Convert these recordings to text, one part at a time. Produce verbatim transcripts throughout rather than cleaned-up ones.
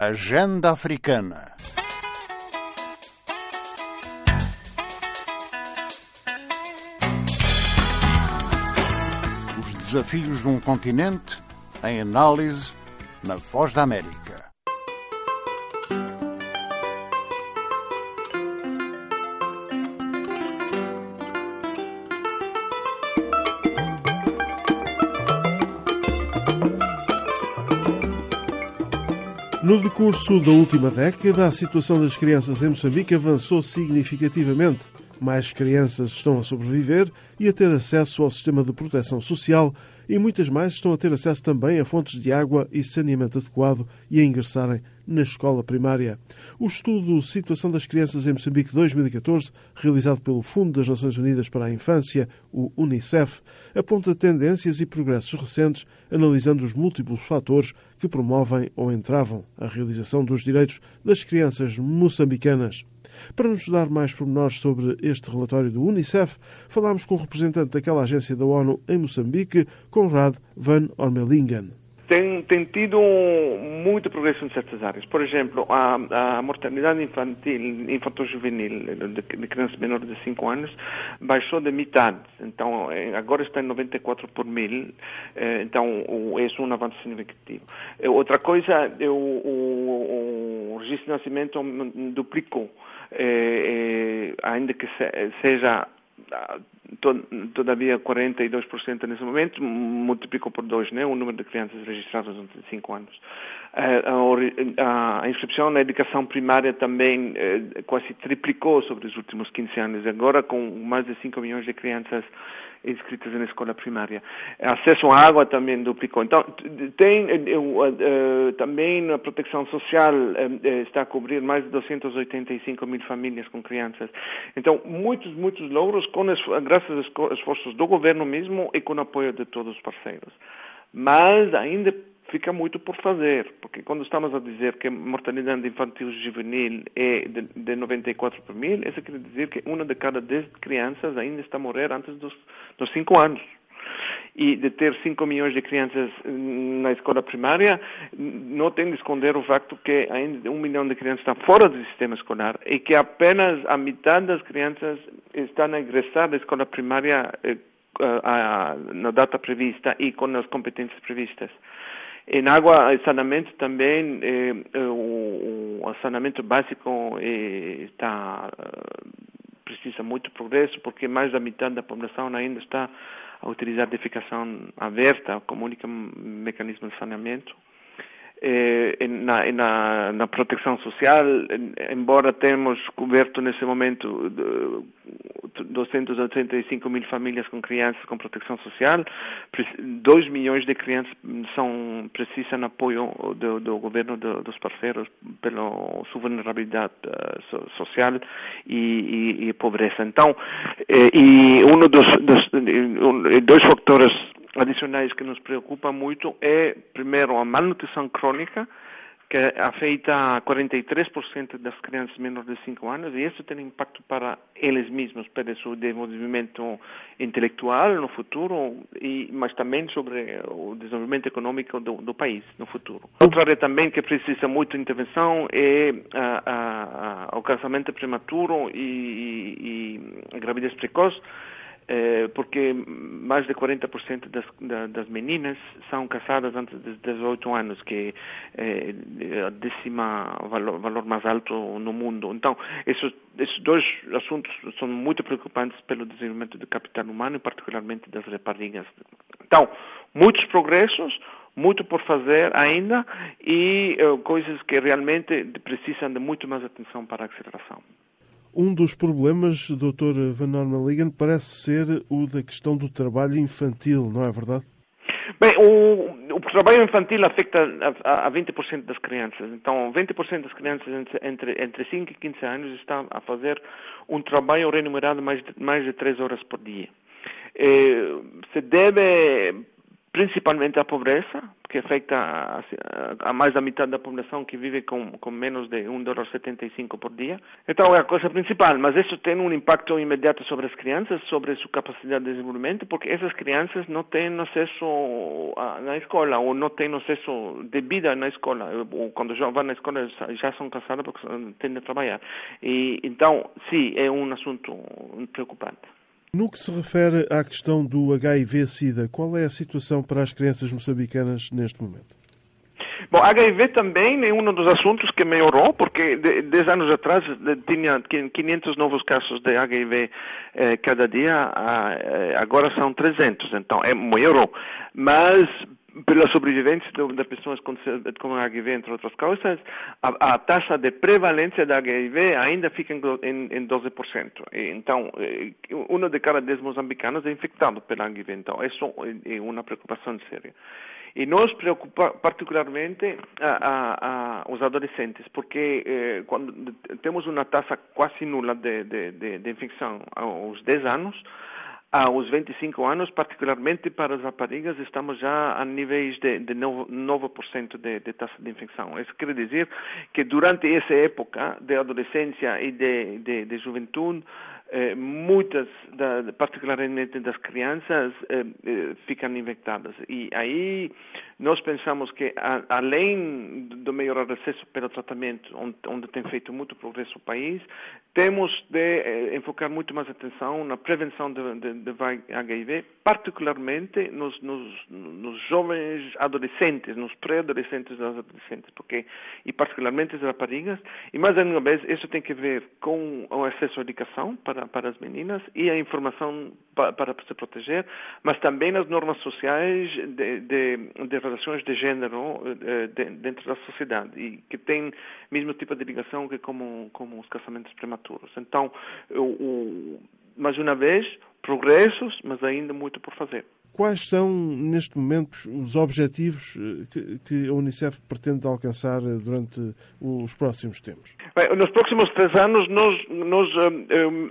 Agenda Africana. Os desafios de um continente em análise na Voz da América. No decurso da última década, a situação das crianças em Moçambique avançou significativamente. Mais crianças estão a sobreviver e a ter acesso ao sistema de proteção social e muitas mais estão a ter acesso também a fontes de água e saneamento adequado e a ingressarem na escola primária. O estudo Situação das Crianças em Moçambique dois mil e catorze, realizado pelo Fundo das Nações Unidas para a Infância, o Unicef, aponta tendências e progressos recentes, analisando os múltiplos fatores que promovem ou entravam a realização dos direitos das crianças moçambicanas. Para nos dar mais pormenores sobre este relatório do Unicef, falámos com o representante daquela agência da ONU em Moçambique, Conrad van Ormelingen. Tem, tem tido muito progresso em certas áreas. Por exemplo, a, a mortalidade infantil, infanto-juvenil de, de crianças menores de cinco anos baixou de metade. Então, agora está em noventa e quatro por mil. Então, é um avanço significativo. Outra coisa, o, o, o registro de nascimento duplicou. É, é, ainda que se, seja todavia quarenta e dois por cento nesse momento, multiplicou por dois, né, o número de crianças registradas entre cinco anos. A, a, a inscrição na educação primária também eh, quase triplicou sobre os últimos quinze anos, agora com mais de cinco milhões de crianças inscritas na escola primária. Acesso à água também duplicou. Então, tem uh, uh, também a proteção social uh, está a cobrir mais de duzentas e oitenta e cinco mil famílias com crianças. Então, muitos, muitos louros, com as, graças aos esforços do governo mesmo e com o apoio de todos os parceiros. Mas ainda fica muito por fazer, porque quando estamos a dizer que a mortalidade infantil juvenil é de, de noventa e quatro por mil, isso quer dizer que uma de cada dez crianças ainda está a morrer antes dos, dos cinco anos. E de ter cinco milhões de crianças na escola primária, não tem de esconder o facto que ainda um milhão de crianças estão fora do sistema escolar e que apenas a metade das crianças estão a ingressar na escola primária eh, a, a, na data prevista e com as competências previstas. Em água e saneamento também, eh, o, o saneamento básico eh, está, precisa muito progresso, porque mais da metade da população ainda está a utilizar defecação aberta como único mecanismo de saneamento. Eh, na, na, na proteção social, embora tenhamos coberto nesse momento duzentas e oitenta e cinco mil famílias com crianças com proteção social, dois milhões de crianças são, precisam de apoio do, do governo, do, dos parceiros, pela sua vulnerabilidade uh, so, social e, e, e pobreza. Então, eh, e um dos, dos um, dois fatores adicionais que nos preocupa muito é, primeiro, a malnutrição crônica, que afeta quarenta e três por cento das crianças menores de cinco anos, e isso tem impacto para eles mesmos, para o seu desenvolvimento intelectual no futuro, e, mas também sobre o desenvolvimento econômico do, do país no futuro. Outra área também que precisa muito de intervenção é a, a, a, o casamento prematuro e, e, e a gravidez precoce, porque mais de quarenta por cento das, das meninas são casadas antes dos dezoito anos, que é a décima valor, valor mais alto no mundo. Então, esses, esses dois assuntos são muito preocupantes pelo desenvolvimento do capital humano e particularmente das raparigas. Então, muitos progressos, muito por fazer ainda e uh, coisas que realmente precisam de muito mais atenção para a aceleração. Um dos problemas, doutor Van Ormelingen, parece ser o da questão do trabalho infantil, não é verdade? Bem, o, o trabalho infantil afeta a, a vinte por cento das crianças. Então, vinte por cento das crianças entre, entre, entre cinco e quinze anos estão a fazer um trabalho remunerado mais de, mais de três horas por dia. Eh, se deve principalmente à pobreza, que afeta a, a, a mais da metade da população que vive com, com menos de um dólar e setenta e cinco por dia. Então é a coisa principal, mas isso tem um impacto imediato sobre as crianças, sobre sua capacidade de desenvolvimento, porque essas crianças não têm acesso a, na escola, ou não têm acesso de vida na escola, ou quando já vão na escola já são cansadas porque têm de trabalhar. E, então, sim, é um assunto preocupante. No que se refere à questão do agá i vê sida, qual é a situação para as crianças moçambicanas neste momento? Bom, agá i vê também é um dos assuntos que melhorou, porque de, dez anos atrás tinha quinhentos novos casos de agá i vê eh, cada dia, agora são trezentos, então é, melhorou. Mas pela sobrevivência das pessoas com, com agá i vê, entre outras coisas, a, a taxa de prevalência da agá i vê ainda fica em, em, em doze por cento. E, então, um de cada dez moçambicanos é infectado pela agá i vê. Então, isso é uma preocupação séria. E nos preocupa particularmente a, a, a, os adolescentes, porque eh, quando temos uma taxa quase nula de, de, de, de infecção aos dez anos, aos vinte e cinco anos, particularmente para as raparigas, estamos já a níveis de, de nove por cento de, de taxa de infecção. Isso quer dizer que durante essa época de adolescência e de, de, de juventude, eh, muitas, da, particularmente das crianças, eh, eh, ficam infectadas. E aí nós pensamos que, a, além de melhorar o acesso pelo tratamento, onde, onde tem feito muito progresso o país, temos de eh, enfocar muito mais atenção na prevenção de, de, de agá i vê, particularmente nos, nos, nos jovens adolescentes, nos pré-adolescentes e das adolescentes, porque, e particularmente as raparigas, e mais uma vez, isso tem que ver com o acesso à educação para, para as meninas e a informação para, para se proteger, mas também as normas sociais de, de, de relações de género de, dentro da sociedade, e que tem o mesmo tipo de ligação que como, como os casamentos prematuros. Então, o, o, mais uma vez, progressos, mas ainda muito por fazer. Quais são, neste momento, os objetivos que, que a Unicef pretende alcançar durante os próximos tempos? Bem, nos próximos três anos, nós, nós um,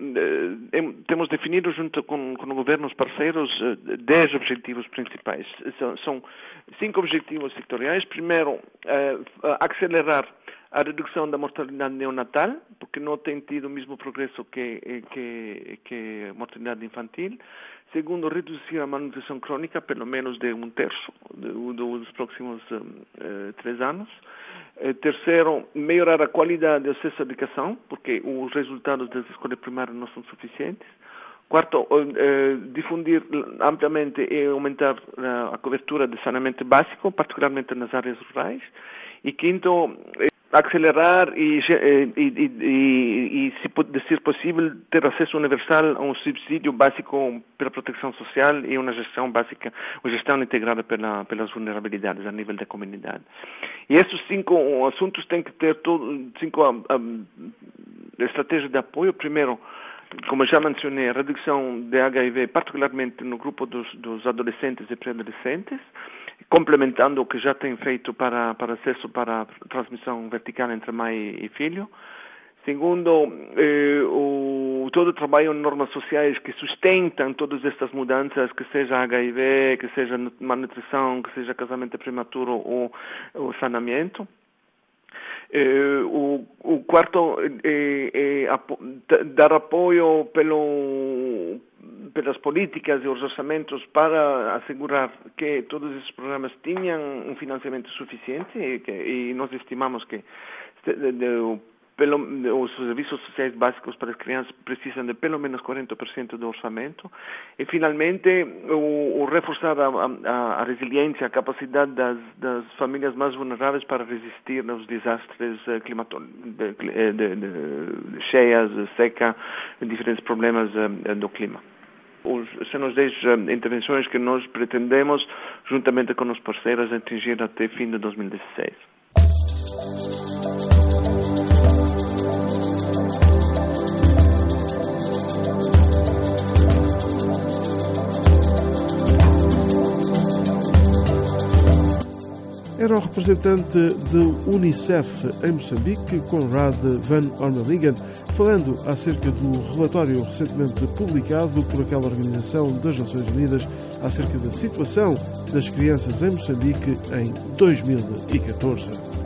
um, temos definido, junto com, com o governo, os parceiros, dez objetivos principais. São, são cinco objetivos sectoriais. Primeiro, uh, acelerar a redução da mortalidade neonatal, porque não tem tido o mesmo progresso que, que, que a mortalidade infantil. Segundo, reduzir a malnutrição crônica, pelo menos de um terço dos próximos uh, três anos. Uh, terceiro, melhorar a qualidade do acesso à educação, porque os resultados das escolas primárias não são suficientes. Quarto, uh, uh, difundir amplamente e aumentar uh, a cobertura de saneamento básico, particularmente nas áreas rurais. E quinto, uh, acelerar e, e, e, e, e, se ser possível, ter acesso universal a um subsídio básico pela proteção social e uma gestão básica, uma gestão integrada pela, pelas vulnerabilidades a nível da comunidade. E esses cinco assuntos têm que ter todo, cinco um, um, estratégias de apoio. Primeiro, como já mencionei, a redução de agá i vê, particularmente no grupo dos, dos adolescentes e pré-adolescentes, complementando o que já tem feito para, para acesso para a transmissão vertical entre mãe e filho. Segundo, eh, o, todo o trabalho em normas sociais que sustentam todas estas mudanças, que seja agá i vê, que seja malnutrição, que seja casamento prematuro ou, ou saneamento. Eh, o, o quarto é, é apo, dar apoio pelo, pelas políticas e os orçamentos para assegurar que todos esses programas tenham um financiamento suficiente e, que, e nós estimamos que de, de, pelo, de, os serviços sociais básicos para as crianças precisam de pelo menos quarenta por cento do orçamento. E, finalmente, o, o reforçar a, a, a resiliência, a capacidade das, das famílias mais vulneráveis para resistir aos desastres climatológicos, de, de, de, de cheias, seca, diferentes problemas uh, do clima. Os, são as dez uh, intervenções que nós pretendemos, juntamente com os parceiros, atingir até fim de dois mil e dezesseis. É Era o representante do Unicef em Moçambique, Conrad van Ormelingen, falando acerca do relatório recentemente publicado por aquela Organização das Nações Unidas acerca da situação das crianças em Moçambique em dois mil e catorze.